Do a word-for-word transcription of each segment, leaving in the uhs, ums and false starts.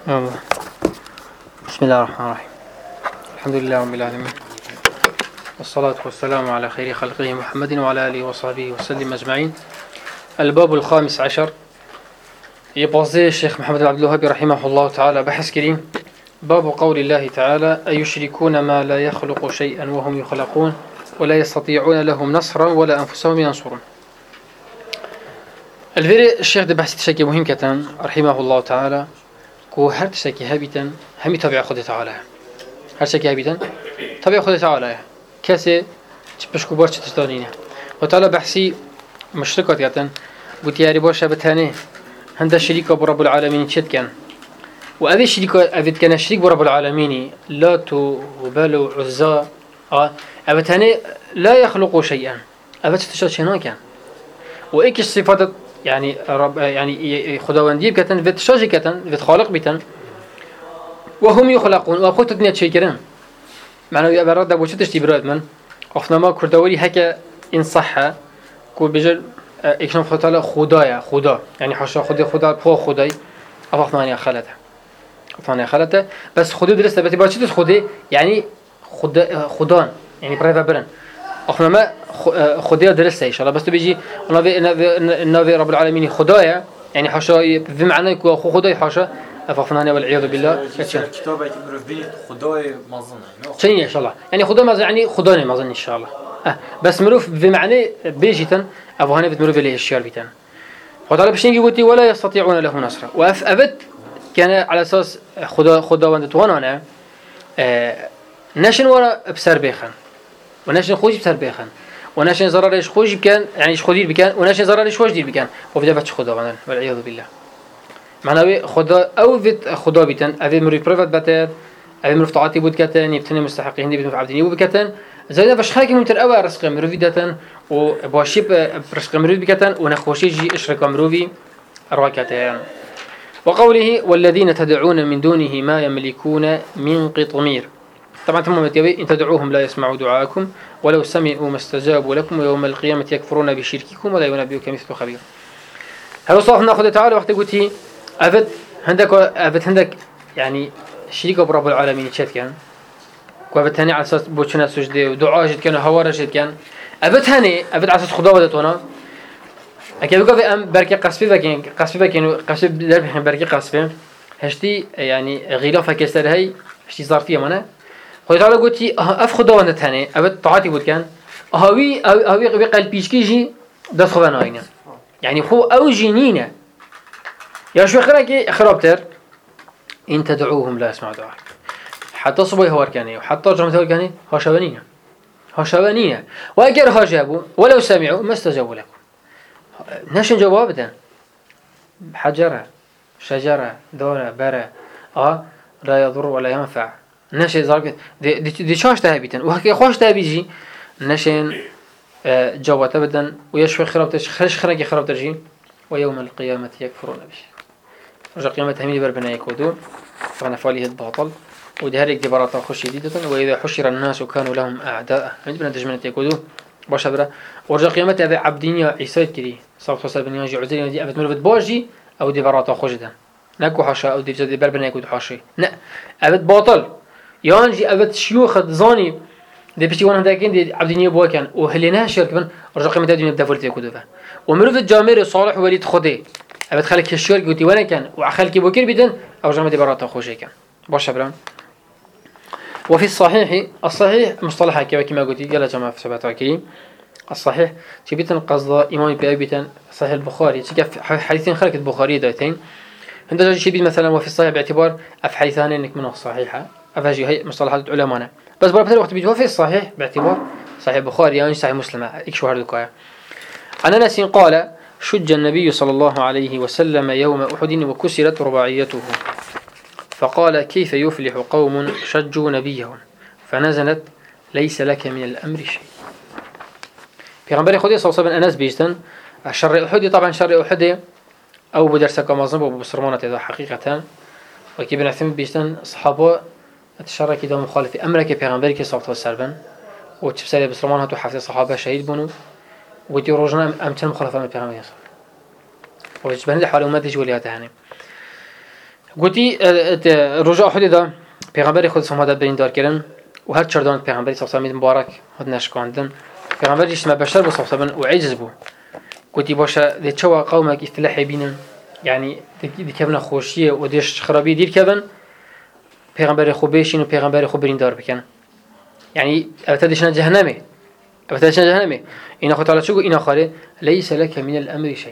الله. بسم الله الرحمن الرحيم. الحمد لله رب العالمين، والصلاة والسلام على خير خلقه محمد وعلى آله وصحبه وسلم أجمعين. الباب الخامس عشر يبوزي الشيخ محمد عبد الوهاب رحمه الله تعالى بحث كريم. باب قول الله تعالى: أيشركون ما لا يخلق شيئا وهم يخلقون ولا يستطيعون لهم نصرا ولا أنفسهم ينصرون. الفيري الشيخ ده بحث تشكي مهم كتن رحمه الله تعالى كو هر تشكي هابتا همي تبع خود تعالى، هر تشكي هابتا تبع خود تعالى كسي تبشكو بارش تشتانينه. وتعالى بحثي مشركات كتن بوتياري باشا بتاني هند الشريك برب العالمين تشد كان، وأبي الشريك أبي كان الشريك برب العالمين لا تبالو عزا آه أبي تاني لا يخلق شيئا، أبي تشتشت شنو كان وإيش الصفات يعني رب يعني خداوندي بكتن في تشاجي كتن في خالق بيتن وهم يخلقون وأبخوت الدنيا شيء كرام معناه يا براد أبو شتش تبرد من أفنى ما كردوري هكا إن صح كو بيجر إكشان فتالة خدايا خدا يعني حاشا خدي خدا بخو خداي أفنى خالته أفنى خالته بس خدي درست بتي باشتش خدي يعني خدا خدان يعني بريفا برن أفنى ما خديا درست إن شاء الله. بس تبيجي النبي النبي رب العالمين خدايا يعني حاشا بمعنى يكون خو خداي حاشا أفنى والعياذ بالله. كتابة مرفين خداي مازن شنو إن شاء الله يعني خدا مازن يعني خداني مازن إن شاء الله. أه بس مروف بمعنى بيجيتن أفهاني بتمروف إليه الشيار بيتن. وطالب شيء قلتي ولا يستطيعون له نصرا وأف أبد كان على أساس خدا خدا وندتوانا أه نشن ورا بسر بيخن ونشن خوش بسر بيخن ونشن زرارش خوش بكان يعني إيش خدير بكان ونشن زرارش خوش دير بكان وفي دفتش خدا وانا والعياذ بالله. معناه خدا أو فيت خدا بيتن أبي مريف بريفت بتر أبي مريف طاعتي بود كتن يبتني مستحقين دي بتنف عبديني وبكتن زين باش خاكي ممتن أول رزق مروفي دتن وباشيب رزق مروفي بكتن ونخوشي جي إشرك مروفي أرواكتن. وقوله: والذين تدعون من دونه ما يملكون من قطمير. طبعا ثم متيبي إن تدعوهم لا يسمعوا دعاءكم ولو سمعوا ما استجابوا لكم ويوم القيامة يكفرون بشرككم ولا ينبئك مثل خبير. هذا صاحب ناخذ تعالى وقت قلتي أفد عندك أفد عندك يعني شريك برب العالمين شد كان وأفد ثاني على أساس بوشنا سجدة ودعاء جد كان هوارة جد كان أفد ثاني أفد على أساس خدا ودتونا أكيد بقى في أم بركة قصفة كان قصفة كانوا قصفة درب بركة قصفة هشتي يعني غلافة كسر هاي هشتي ظرفية منا خد تعالى قلتي أف خدا ودتاني أفد طاعتي بود كان هاوي هاوي بقلب بيشكيجي دس خبنا هينا يعني هو أو جنينة يا شو خيرك خرابتر إن تدعوهم لا يسمعوا دعاءك حتى صبي هوار كاني وحتى رجعوا هوار كاني هاشبانية هاشبانية وأجر هاجابوا ولو سمعوا ما استجابوا لكم نشن جوابنا حجرة شجرة دورة برة آه لا يضر ولا ينفع نشن زارك دي دي, دي شاش تهبيتن وهكي خوش تهبيجي نشن آه جوابات أبدا ويشوي خرابتش خرش خرقي خرابترجي ويوم القيامة يكفرون به. رجع قيامة همين بربنا يكودون فانا فاليه الباطل وده هريك دي براتا خوش جديدة. وإذا حشر الناس وكانوا لهم أعداء عندنا تجمنة يكودون باش برا. ورجع قيامة هذا عبدين عيسى كري صوت حساب بن ياجي عزيز دي أبد مرفت باجي أو دي براتا خوش ده نكو حاشا أو دي جد بربنا يكود حاشي لا أبد باطل يانجي أبد شيوخ زاني دي بيشتي وانا هداكين دي عبدين بوا كان وهليناها شرك من رجع قيامة الدنيا بدفولت يكودوا ومرفت جامير صالح وليد خدي أبد خلك الشرك قلتي وانا كان وخلك بوكير بدن أو جامد براتا خوشي كان باش برا. وفي الصحيح الصحيح مصطلح كما كما قلت يلا جماعة في سبعة كريم الصحيح تبيتن قصد إمام بيبيتن صحيح البخاري تجف حديثين خلك البخاري دايتين عندنا شيء بيت مثلا وفي الصحيح باعتبار أفحديثان إنك منه صحيحة أفاجي هي مصطلحات علماء بس برا بثل وقت بيجوا في الصحيح باعتبار صحيح البخاري يعني صحيح مسلم إكشو هردكايا. عن أنس قال: شج النبي صلى الله عليه وسلم يوم أحد وكسرت رباعيته فقال: كيف يفلح قوم شجوا نبيهم فنزلت ليس لك من الأمر شيء. في غنبري خدي صلى الله عليه وسلم أنس بيجتن الشر أحد طبعا شر أحد أو بدرسك مظلم وبصرمانة إذا حقيقة وكي بنعتمد بيجتن صحابة الشر كده مخالف أمرك في غنبري صلى الله عليه وسلم وتبسالي بصرمانة وحفظ صحابة شهيد بنو ودي روجنا أمتن مخالفة من في غنبري وجبنا حال أمتي جوليات هني قلتي رجاء حدي ده پیغمبر خود سماده برین دار کردن و هر چردان پیغمبری صلی الله علیه و مبارک هد نشکاندن پیغمبری اسم بشر بس صلی الله و عجز بو قلتي باشه ده چوا قومك اصطلاحي بينن يعني دي كبنا خوشيه و ديش خرابي دير كبن پیغمبر خوب بشین و پیغمبر خوب برین دار بکن يعني ابتدشنا جهنمه ابتدشنا جهنمه إن أخو تعالى شو إن خاله ليس لك من الأمر شيء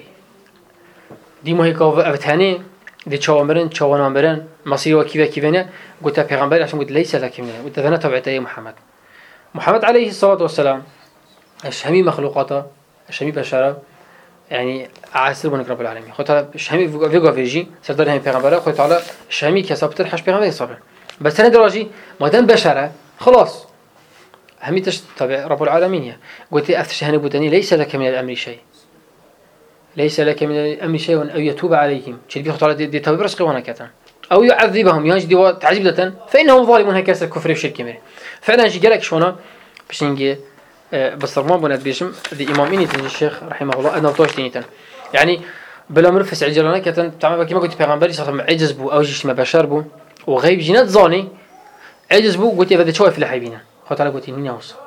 دي مهيكا ابتهاني دي شوامرن شوانامرن مصير وكيف كيفنا قلت پیغمبر عشان قلت ليس لك من قلت أنا تبعته محمد محمد عليه الصلاة والسلام الشهمي مخلوقاته الشهمي بشرة يعني عاصر بنك رب العالمين خو تعالى الشهمي فيجا فيجي سردار هم پیغمبره خو تعالى الشهمي كسبت الحش پیغمبر صبر بس أنا دراجي ما دام بشرة خلاص هميتش تبع رب العالمين قلت أفتش هني بودني ليس لك من الأمر شيء ليس لك من الأمر شيء أو يتوب عليهم شيء بيخط على دي توبة رزق وانا كتن أو يعذبهم ينجد تعذيب دتن فإنهم ظالمون هكذا الكفر والشرك منه فعلا شيء قالك شونا باش نجي بصرمان بنات بيشم ذي إمامين تنجي الشيخ رحمه الله أنا طوش تنيتن يعني بلا مرفس عجلنا كتن تعمل كما قلت بيغمبري صلى الله عليه وسلم عجز بو أو جيش ما بشر بو وغيب جينات ظاني عجز بو قلت بدي شوي في الحبيبين خاطر على قلت مين أوصل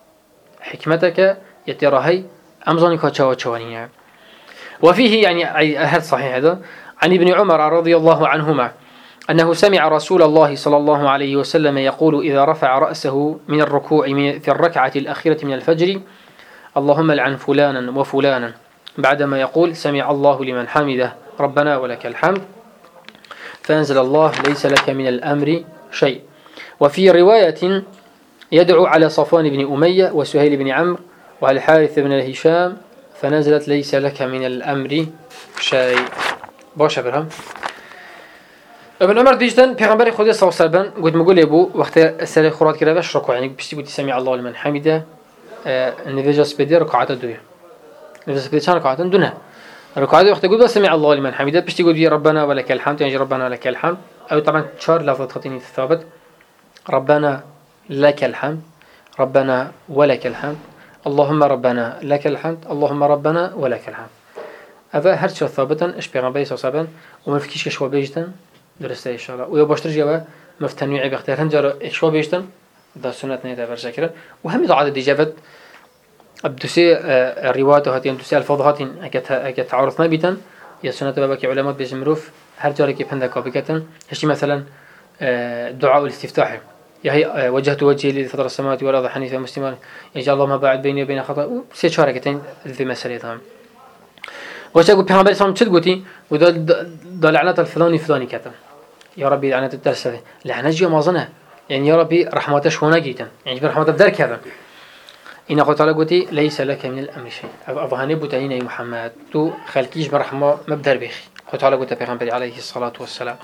حكمتك يتراهي أمزاني كاتشوا تشوانية وفيه يعني هذا صحيح هذا عن ابن عمر رضي الله عنهما أنه سمع رسول الله صلى الله عليه وسلم يقول إذا رفع رأسه من الركوع في الركعة الأخيرة من الفجر اللهم لعن فلانا وفلانا بعدما يقول سمع الله لمن حمده ربنا ولك الحمد فأنزل الله ليس لك من الأمر شيء. وفي رواية يدعو على صفوان بن أمية وسهيل بن عمرو والحارث بن هشام فنزلت ليس لك من الأمر شيء. باش برهم ابن عمر ديجتن پیغمبر خدا صلی الله علیه و سلم قلت مقول ابو وقت سر خورات كده باش ركوع يعني بشتي قلت سمع الله لمن حمده نفجس بدي ركعات الدنيا نفجس بدي كان ركعات دونه ركعات وقت قلت سمع الله لمن حمده بشتي قلت ربنا ولك الحمد يعني ربنا لك الحمد او طبعا شار لفظ خطيني ثابت ربنا لك الحمد ربنا ولك الحمد اللهم ربنا لك الحمد اللهم ربنا ولك الحمد. هذا هرش ثابتا ايش پیغمبر صلی الله علیه و وما فيكيش كشوا بيجتن درسته ان شاء الله ويا باشتر جوا مفتنوعي بختار هنجر اشوا بيجتن ده سنة نيدا برشكره وهم عدد ديجابت ابدسي الروايات هاتين ابدسي الفاظ هاتين اكت اكت تعارض ما بيتن يا سنة بابك علماء بيجمروف هر جاري كيف عندك بكتن هشي مثلا دعاء الاستفتاح يا هي وجهت وجهي لفطر السماوات والارض حنيفا مسلما ان شاء الله ما بعد بيني وبين خطا سي شاركتين في مسألتهم. وش أقول بيعمل بيسام شد قوتي وده ده لعنة الفلاني فلاني كتم يا ربي لعنة الدرس هذا لعنة جوا ما ظنها يعني يا ربي رحمتش هنا جيتا يعني برحمة بدر كذا إن قلت على قوتي ليس لك من الأمر شيء أفهاني بتعين يا محمد تو خلكيش برحمة مبدر بيخي قلت على قوتي بيعمل عليه الصلاة والسلام.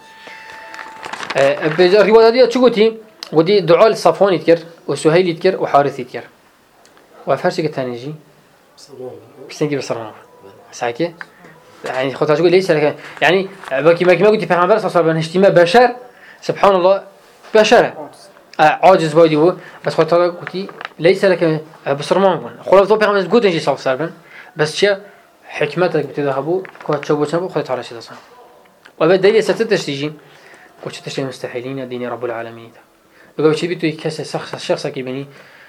الرواية دي شو قوتي ودي دعاء صفوان يذكر وسهيل يذكر وحارث يذكر وفرشك الثاني يجي بستنجي بصرنا ساكي يعني خطأ تقول ليس لك يعني باكي ما قلت في عمر صار بين اجتماع بشر سبحان الله بشر عاجز بودي هو بس خطأ قلت ليس لك بصرمان خلاص تو بيعمل جود نجي صار صار بس شيء حكمتك بتذهبوا كوات شو بتشوفوا خذت على شيء صار وبدليل ستتش تيجي قلت تشتري مستحيلين دين رب العالمين بقول شيء بتوي كسر شخص شخص كيبني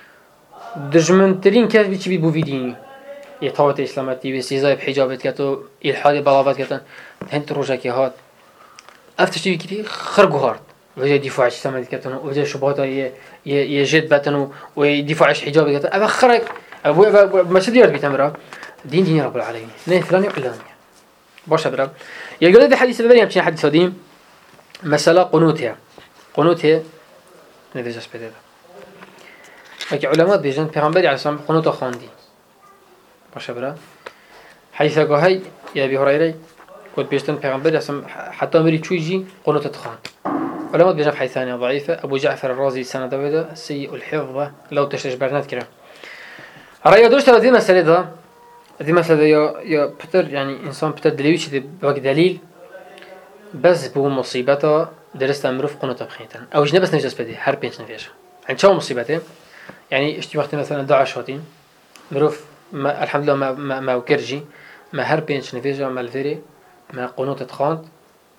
دجمن ترين كيف بتشي بوفيديني يتوات إسلامتي بسيزاي بحجابت كتو إلحاد بلاغات كتن هنت روجاكي هات أفتشتي كتير خرجوا هارد وجه دفاع إسلامتي كتن وجه شبهاته ي ي يجد بتنو ودفاع حجاب كتن أبى خرج أبو أبى ما شدير بيتمرة دين دين رب العالمين نه فلان يعلم باش برا يقول هذا حديث بدري يمشي حديث قديم مسألة قنوتها قنوتها ندرس بدأ لكن علماء بيجن پیغمبر عليه السلام قنوت خواندي باش برا حديث قهي يا أبي هريرة قلت بيجتن پیغمبر اسم حتى مري تشويجي قنوت تخان علماء بيجن حديث ثانية ضعيفة أبو جعفر الرازي سنة دويدا سيء الحفظ لو تشتش برنات كره رأي دوش ترى ذي مسألة ده ذي مسألة يا يا بتر يعني إنسان بتر دليلش بوقت دليل بس بو مصيبته درست أمروف قنوت بخيتن أو جنب بس نجلس بدي هر بينش نفيش عند شو مصيبته يعني اشتبهت مثلا داعش هاتين مروف ما الحمد لله ما ما ما وكرجي ما هر بينش نفيجا ما الفيري ما قنوت تخاند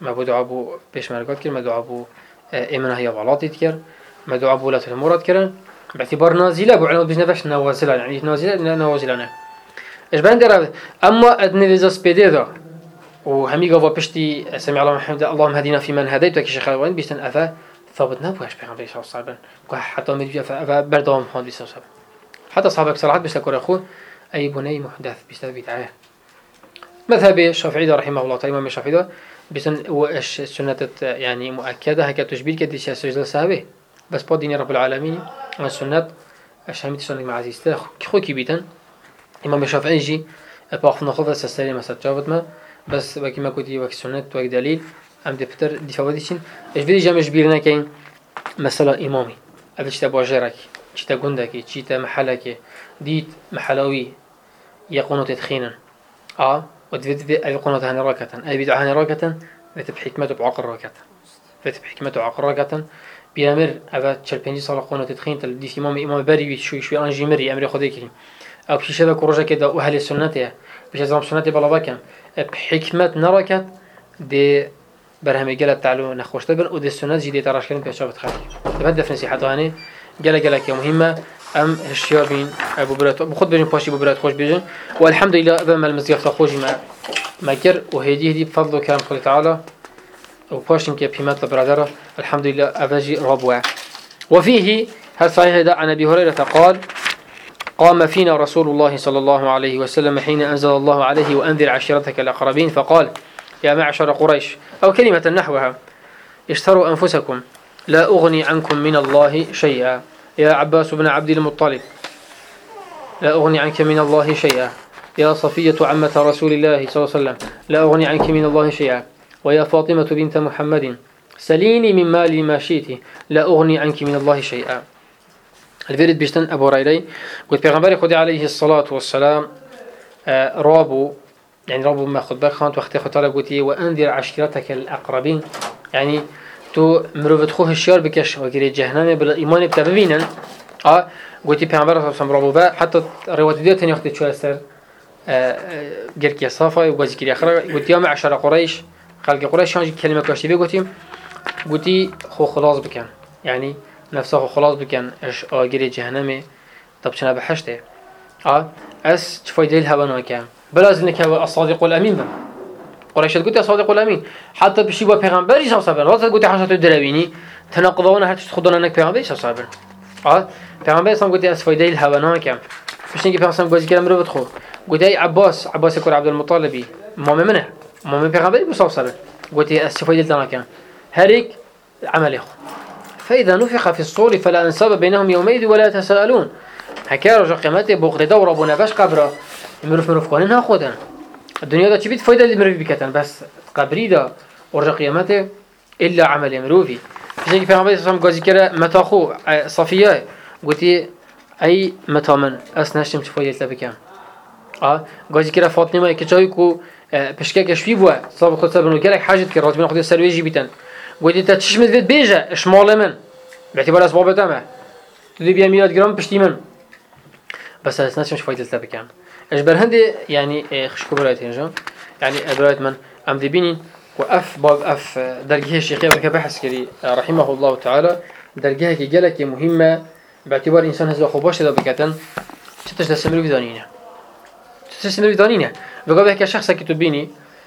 ما بو دعاء بو بيشمركات كر ما دعاء بو إيمانه هي غلطي كر ما دعاء بو لا المراد كر باعتبار نازلة بو علماء بيجنا فش نوازلة يعني نازلة نوازلة إيش بندر أما أدنى ذا سبيدة وهمي قوا بشتي سمع الله محمد اللهم هدينا في من هديت وكيش خيرين بيستن أفا ثابت نبوش بيعمل شيء صعبا حتى مدي أفا بردام خان بيسوي صعب حتى صحابك صراحة بيستكور أخو أي بني محدث بيستبيت عليه مذهب الشافعي رحمه الله تعالى إمام الشافعي بيسن وإيش سنة يعني مؤكدة هكذا تشبيه كده شيء سجل سهبه بس بعد دين رب العالمين والسنة الشامية سنة مع عزيز تأخ كخو كبيتن إمام الشافعي يجي باخذنا خذ سستري مثلا جابت ما بس وكي ما كنتي وكي سنة وكي دليل أم دفتر دفاع وديشين إيش بدي جامش بيرنا كين مثلا إمامي أبيش تباجرك شيء تجندك شيء محلك ديت محلوي يقونو تدخينا آه ودفت أي قونو هني راكتا أي بدع هني راكتا ذات بحكمته بعقل راكتا ذات بحكمته عقل راكتا بيامر أبى تشربيني صار قونو تدخين تلدي في إمام إمام بري شوي شوي أنجي مري أمري خدي كريم أو بشي شبه كروجة كده وأهل السنة بش زمان سنة بلا بكم بحكمة نراكت دي برهمي جل تعلو نخوش تبن ودي السنة جدي تراش كلام بيشافت خالي تبدأ في نصيحة هاني جل جل كي مهمة أم الشيار بين أبو برات بخد بيجن باشي أبو برات خوش بيجن والحمد لله أبا ما المزيف تخوجي ما ما كر وهدي هدي بفضل كلام الله تعالى وباشين كي بهمات البرادرة الحمد لله أباجي ربوع وفيه هل صحيح ده عن أبي هريرة قال قام فينا رسول الله صلى الله عليه وسلم حين أنزل الله عليه وأنذر عشيرتك الأقربين فقال يا معشر قريش أو كلمة نحوها اشتروا أنفسكم لا أغني عنكم من الله شيئا يا عباس بن عبد المطلب لا أغني عنك من الله شيئا يا صفية عمة رسول الله صلى الله عليه وسلم لا أغني عنك من الله شيئا ويا فاطمة بنت محمد سليني من مالي ما شئت لا أغني عنك من الله شيئا الفيرد بيشتن أبو هريرة قلت بيغمبري خدي عليه الصلاة والسلام آه رابو يعني رابو ما خد بالك خانت وقت خطالة قلتي وأنذر عشيرتك الأقربين يعني تو مروفت خوه الشيار بكش وكري جهنم بالإيمان بتبينا آه قلتي بيغمبري صلى الله عليه وسلم رابو با حتى رواية ديوتين ياخد شو أستر قلت يا صافا وقلت كري آخر قلت يا معشر قريش خلق قريش هانجي كلمة كاشتي بي قلتي قلتي خو خلاص بكن يعني نفسه خلاص بكن اش آگری جهنمه طب چنا بحشته اه اس فايده الهوا ناكم بلازم انك الصادق الامين بم قريش قلت يا صادق الامين حتى بشي با پیغمبري صلى الله عليه وسلم قلت حاجه درويني تناقضون هات تخدون انك پیغمبري صلى الله عليه وسلم اه پیغمبر صلى قلت اس فايده الهوا ناكم باش نجي پیغمبر قلت كلام رو بدخو قلت اي عباس عباس كور عبد المطلب ما منه ما پیغمبري صلى الله عليه وسلم قلت اس فايده ناكم هريك عمل اخو فإذا نفخ في الصور فلا أنساب بينهم يومئذ ولا يتساءلون هكا رجع قيامته بغض دور أبو نفش قبره مروف مروف قانونها خودن الدنيا دا تبيت فايدة للمروف بكتن بس قبري دا ورجع قيامته إلا عمل مروفي فيش في عمل صام قاضي كره متاخو صفية قلتي أي متى من أسنشتم فايدة لبكم آه قاضي كره فاطمة كجايكو بشكل كشفي بوا صاب خد سبب إنه قالك حاجة كرات من خد السرويجي بيتن قلت أنت تشمت بيت بيجا شمال من باعتبار أسباب تمام تدي بيا ميلاد جرام بشتي من بس الناس مش فايدة تبكي أجبر هندي يعني خشكو برايت هنجا يعني برايت من أم ذبيني وأف باب أف درجة الشيخ أبو كبحث كري رحمه الله تعالى درجة كي جلك مهمة باعتبار إنسان هذا خباش هذا بكتن ستش تستمر في دانينه تستمر في دانينه بقى بحكي شخص كتبيني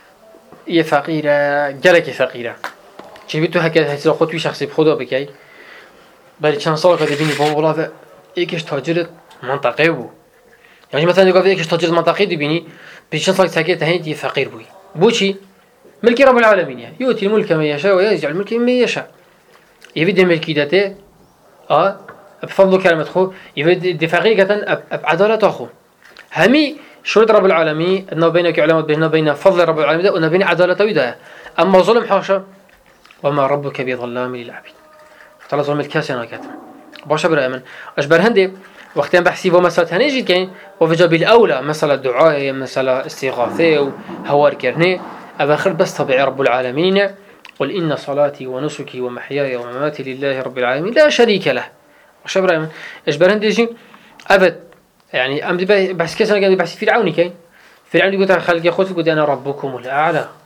يه فقيرة جلك فقيرة چه تو هکر هستی خود توی شخصی خدا بکی برای چند سال که ببینی بام والله یکیش تاجر منطقه بود یعنی مثلا نگاه یکیش تاجر منطقه ببینی به چند سال ساکت هنیت یه فقیر بودی بو چی ملکی رب العالمین یوتی الملك من يشاء وينزع الملك من يشاء يبدي ملكيته اه بفضل كلمه خو يبدي دفاقيه اب عداله اخو همي شروط رب العالمين انه بينك علامات بيننا بين فضل رب العالمين وان بين عدالته وده اما ظلم حاشا وما ربك بظلام للعبيد تعالى ظلم الكاسنا كاتم باش برا من اجبر هندي وقتين بحسي ومسألة هنيجي كاين وفجا بالاولى مسألة دعاء مسألة استغاثه وهوار كرني اواخر بس طبيعي رب العالمين قل ان صلاتي ونسكي ومحياي ومماتي لله رب العالمين لا شريك له باش برا من اجبر هندي يجي ابد يعني ام بحس كاسنا قال بحسي فرعون كاين فرعون يقول خلق يا خوت يقول انا ربكم الاعلى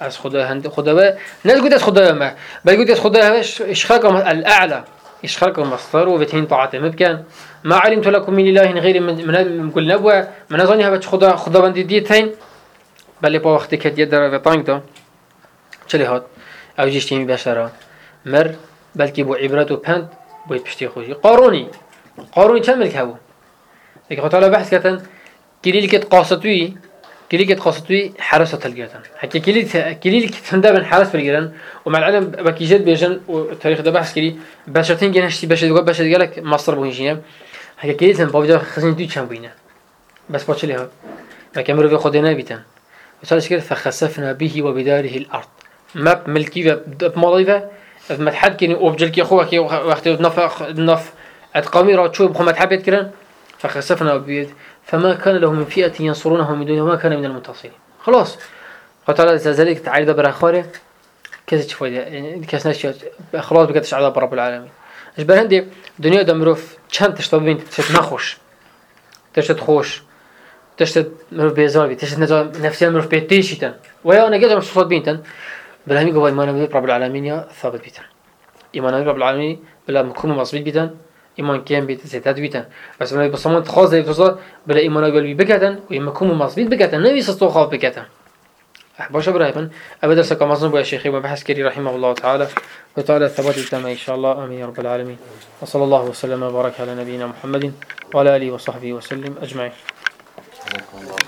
از خدا هند خدا و نقول از خدا ما بقول از خدا هش إشخاك الأعلى إشخاك مصدر وبتهين طاعته مبكان ما علمت لكم من إله غير من من كل نبوة من أظنها بتش خدا خدا بندي ديتين بل با وقت كت يدرا في طانك ده شلي هاد أو جيش تيمي بشرة مر بلكي بو عبرة وبند بويت بشتي خوشي قاروني قاروني كم ملك هو لكن خطأ بحث كتن كليل كت قاصتوي كليل كت قاصتوي حراسة الجيران حتى كليل كليل كت هندا من حرس بالجيران ومع العلم بكيجات بيجن والتاريخ ده بحث كلي بشرتين جناشتي بشر جواب بشر جالك مصر بوينجينا حتى كليل تن بابجا خزين دوي كم بينا بس باتش ليه ما كملوا في خدنا بيتن وصار كده فخسفنا به وبداره الأرض ما ملكي بماضيفه ما تحد كني أوبجل كي أخوه كي وقت نف نف أتقامي راتشوا بخمة حبيت كرن فخسفنا به فما كان له من فئة ينصرونه من دونه وما كان من المنتصرين خلاص قتال ذلك تعالى دبر أخواره كذا شوي يعني كسناش خلاص بقتش عذاب رب العالمين إيش برهندي الدنيا دمروف كم تشتغلين تشت نخوش تشت خوش تشت مروف بيزاربي تشت نجا نفسيا مروف بيتيشيتن ويا أنا جد مش صوت بينتن بلهمي قبل إيمان رب العالمين يا ثابت بيتن إيمان رب العالمين بلا مكون مصبيت بيتن إيمان كيان بيت زيتات بيتن بس من بصمت خاص زي بتصل بلا إيمان قلبي بكتن وإما كون مصبيت بكتن نبي سستو خاف بكتن أحباش أبراهيم أبدا سكا مصنع بيا شيخي وبحث كري رحمه الله تعالى وتعالى الثبات التام إن شاء الله آمين يا رب العالمين وصلى الله وسلم وبارك على نبينا محمد وعلى آله وصحبه وسلم أجمعين.